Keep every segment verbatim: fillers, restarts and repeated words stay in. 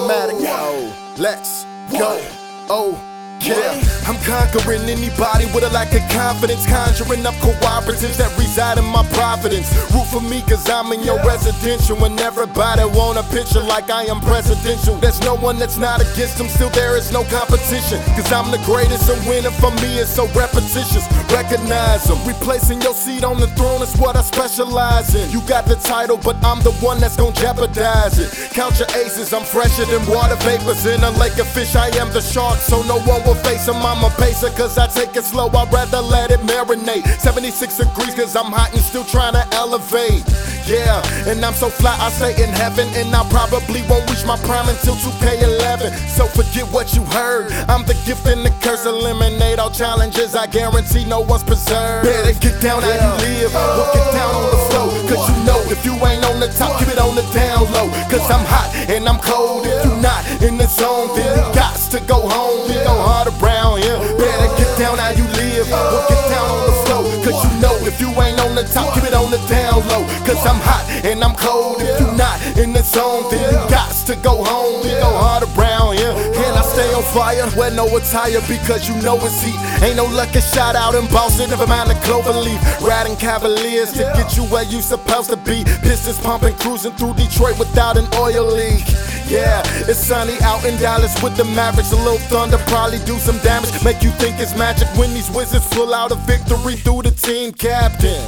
Automatic, yo. Let's go. Oh. Yeah, I'm conquering anybody with a lack of confidence, conjuring up cooperatives that reside in my providence. Root for me cause I'm in your residential, and everybody want a picture like I am presidential. There's no one that's not against them, still there is no competition, cause I'm the greatest and winning for me is so repetitious. Recognize them, replacing your seat on the throne is what I specialize in. You got the title, but I'm the one that's gonna jeopardize it. Count your aces, I'm fresher than water vapors in a lake of fish. I am the shark, so no one will face him. I'm a pacer cause I take it slow, I'd rather let it marinate. Seventy-six degrees cause I'm hot and still trying to elevate. Yeah, and I'm so fly I stay in heaven, and I probably won't reach my prime until two K eleven. So forget what you heard, I'm the gift and the curse. Eliminate all challenges, I guarantee no one's preserved. Better get down how you live, walk it down on the floor, cause you know if you ain't on the top, keep it on the down low. Cause I'm hot and I'm cold, if you not in the zone then you got to go home. We go hard around here, better get down how you live, walk it down on the floor, cause you know if you ain't on the top, keep it on the down low. Cause I'm hot and I'm cold, if you not in the zone then you got to go home. We go hard around here, can I stay on fire? Wear no attire because you know it's heat. Ain't no lucky shot out in Boston, never mind the clover leaf. Riding Cavaliers to get you where you supposed to be. Pistons pumping, cruising through Detroit without an oil leak. Yeah, it's sunny out in Dallas with the Mavericks. A little thunder probably do some damage, make you think it's magic when these Wizards pull out a victory through the team captain.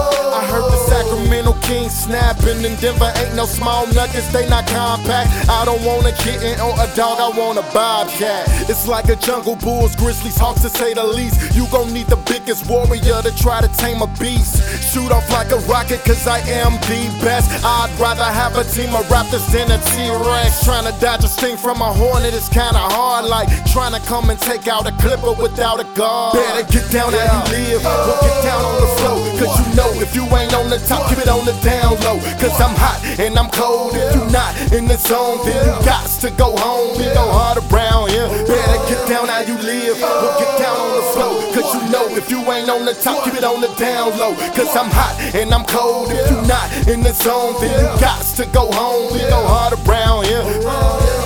I heard the Sacramento Kings snapping, and Denver ain't no small nuggets, they not compact. I don't want a kitten or a dog, I want a bobcat. It's like a jungle, bulls, grizzlies, hawks to say the least. You gon' need the biggest warrior to try to tame a beast. Shoot off like a rocket cause I am the best. I'd rather have a team of raptors than a T-Rex. Trying to dodge a sting from a hornet is kinda hard, like trying to come and take out a clipper without a guard. Better get down how you live, walk it down on the floor, cause you know if you ain't on the top, keep it on the down low. Cause I'm hot and I'm cold, if you not in the zone then you got to go home. We go hard around here, better get down how you live, walk it down on the floor, cause you know if you ain't on the top, keep it on the down low. Cause I'm hot and I'm cold, if you not in the zone then you got to go home. We go hard around here.